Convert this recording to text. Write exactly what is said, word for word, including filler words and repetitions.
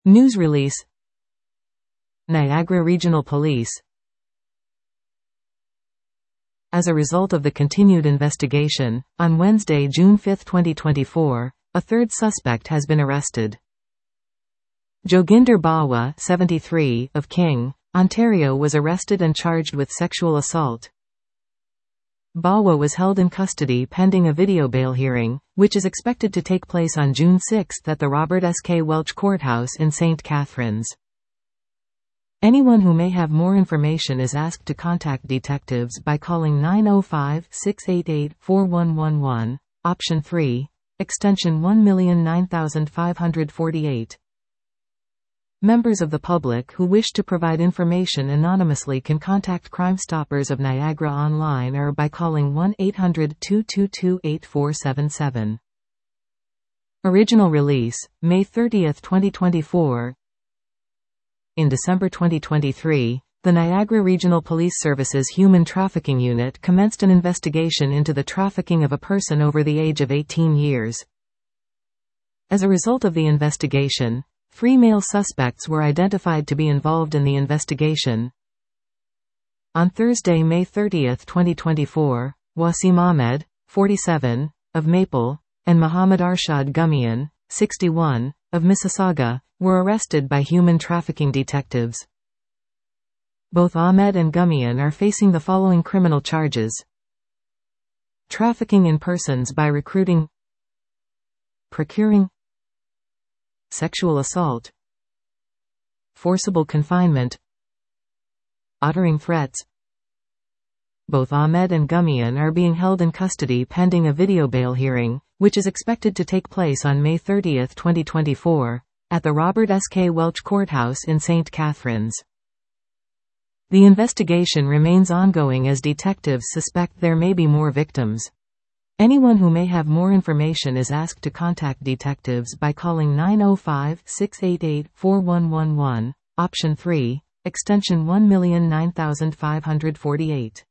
News release. Niagara Regional Police. As a result of the continued investigation, on Wednesday, June fifth, twenty twenty-four, a third suspect has been arrested. Joginder Bawa, seventy-three, of King, Ontario was arrested and charged with sexual assault. Bawa was held in custody pending a video bail hearing, which is expected to take place on June sixth at the Robert S K Welch Courthouse in Saint Catharines. Anyone who may have more information is asked to contact detectives by calling nine oh five, six eight eight, four one one one, option three, extension one nine five four eight. Members of the public who wish to provide information anonymously can contact Crime Stoppers of Niagara online or by calling one eight hundred, two two two, eight four seven seven. Original release, May thirtieth, twenty twenty-four. In December twenty twenty-three, the Niagara Regional Police Service's Human Trafficking Unit commenced an investigation into the trafficking of a person over the age of eighteen years. As a result of the investigation, three male suspects were identified to be involved in the investigation. On Thursday, May thirtieth, twenty twenty-four, Wasim Ahmed, forty-seven, of Maple, and Muhammad Arshad Gumian, sixty-one, of Mississauga, were arrested by human trafficking detectives. Both Ahmed and Gumian are facing the following criminal charges: trafficking in persons by recruiting, procuring, sexual assault, forcible confinement, uttering threats. Both Ahmed and Gumian are being held in custody pending a video bail hearing, which is expected to take place on May thirtieth, twenty twenty-four, at the Robert S K Welch Courthouse in Saint Catharines. The investigation remains ongoing as detectives suspect there may be more victims. Anyone who may have more information is asked to contact detectives by calling nine oh five, six eight eight, four one one one, option three, extension one nine five four eight.